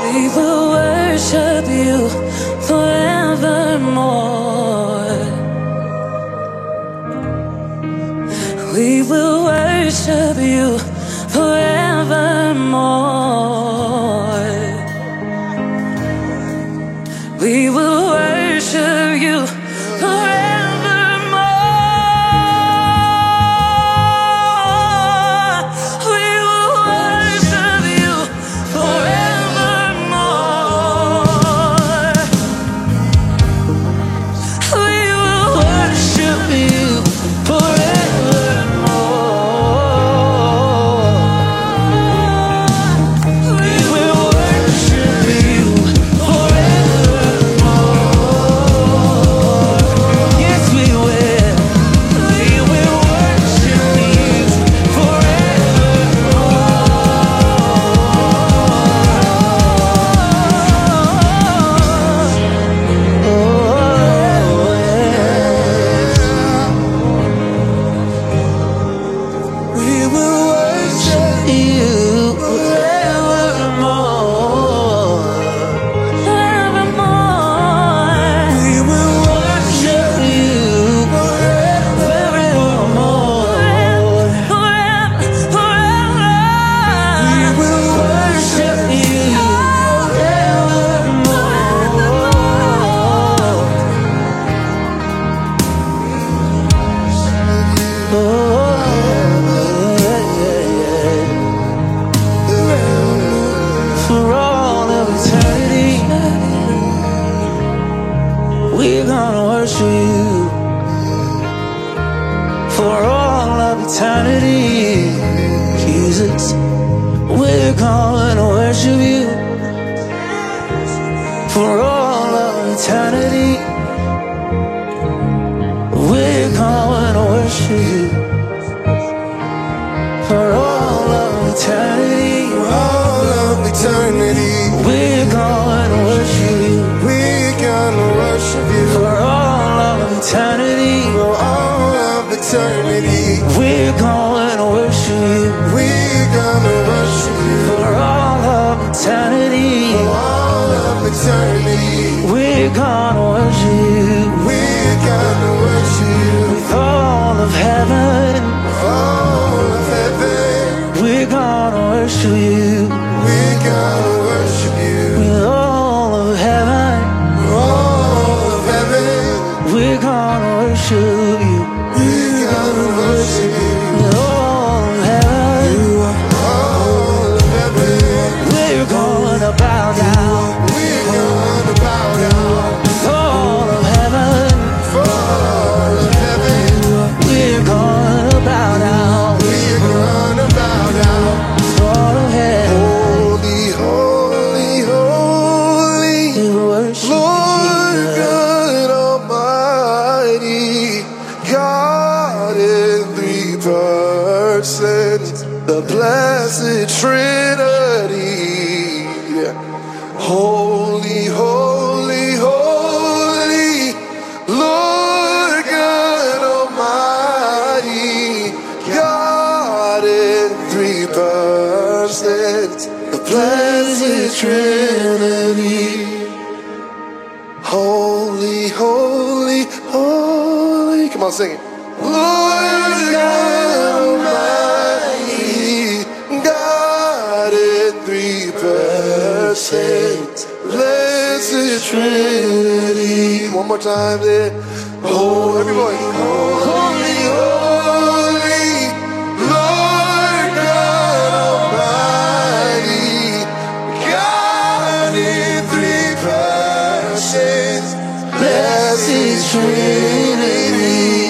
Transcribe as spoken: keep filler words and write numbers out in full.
We will worship you forevermore. We will worship you forevermore. We will worship you forevermore. We will worship you forevermore. We will worship you forevermore. We will worship you forevermore. Yes, we will. We will worship you We will worship you forevermore. Forevermore. We will worship you forevermore. Forever, forever. We will worship you for all of eternity. We're gonna worship you for all of eternity, Jesus. We're gonna worship you for all of eternity. We're gonna worship you for all of eternity. All of eternity, We're gonna worship you we're gonna worship you. for all of eternity. For all of eternity, We're gonna worship you we're gonna worship you. for all of eternity. All of eternity, We're gonna worship you we're gonna worship you. with all of heaven. All of heaven, We're gonna worship you we're gonna worship you. with all of heaven. All of heaven, We're gonna worship you we're gonna worship you. with all of heaven. All of heaven, We're gonna bow down we're gonna bow down. with all of heaven. For all of heaven, We're gonna bow down we're gonna bow down. with all of heaven. Holy, holy, holy, We worship Lord you, Jesus. God Almighty, God in three persons, the blessed Trinity. Holy, holy, holy, Lord God Almighty, God in three persons, the blessed Trinity. Holy, holy, holy. Come on, sing it. Lord God Almighty, God in three persons, blessed Trinity. One more time there. Oh, everybody. Holy, holy, Lord God Almighty, God in three persons, blessed Trinity.